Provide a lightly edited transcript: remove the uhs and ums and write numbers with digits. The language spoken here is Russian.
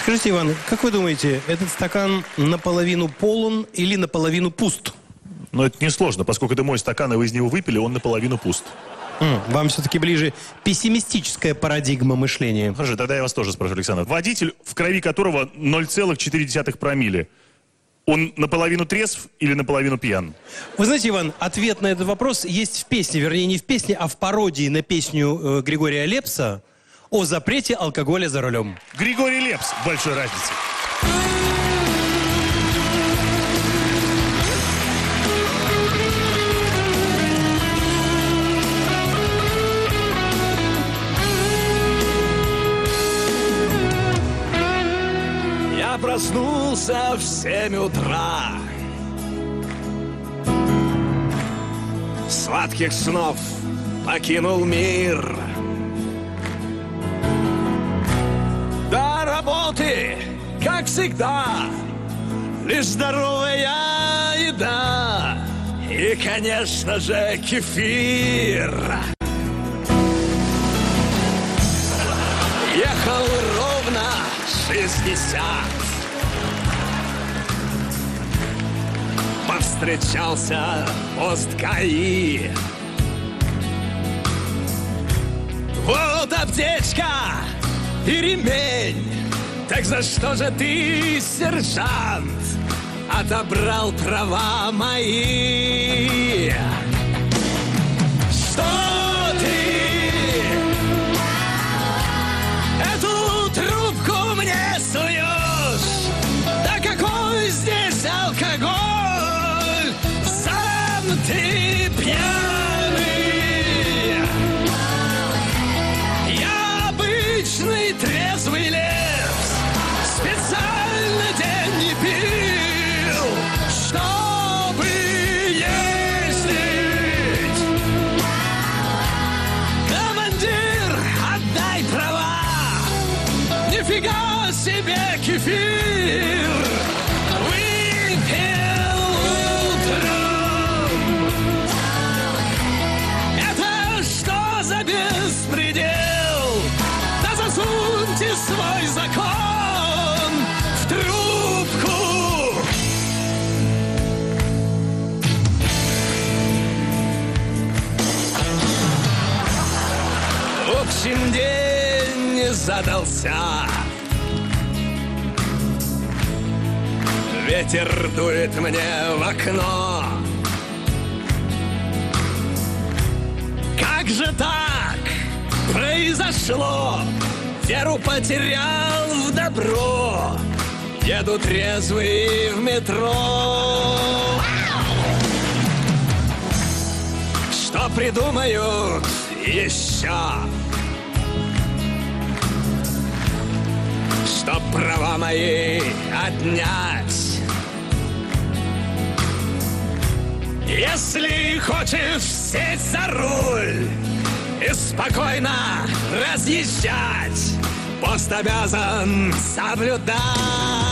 Скажите, Иван, как вы думаете, этот стакан наполовину полон или наполовину пуст? Но это несложно, поскольку это мой стакан, и вы из него выпили, он наполовину пуст. Вам все-таки ближе пессимистическая парадигма мышления. Хорошо, тогда я вас тоже спрошу, Александр. Водитель, в крови которого 0,4 промилле, он наполовину трезв или наполовину пьян? Вы знаете, Иван, ответ на этот вопрос есть в песне, вернее, не в песне, а в пародии на песню Григория Лепса о запрете алкоголя за рулем. Григорий Лепс, большой разницы. Я проснулся в 7 утра. Сладких снов покинул мир. До работы, как всегда, лишь здоровая еда. И, конечно же, кефир. Ехал ровно 60. Повстречался пост ГАИ. Вот аптечка и ремень. Так за что же ты, сержант, отобрал права мои? Что ты эту трубку мне суешь? Да какой здесь алкоголь? Сам ты пьяный. Я обычный трезвый лепс, специально день не пил, чтобы ездить. Командир, отдай права. Нифига себе кефир. Выпил утром. Это что за беспредел? Да засуньте свой закон в трубку. В общем, день не задался. Ветер дует мне в окно. Как же так произошло? Веру потерял в добро. Еду трезвый в метро. Что придумают еще? Чтоб права мои отнять. Если хочешь сесть за руль и спокойно разъезжать, пост обязан соблюдать.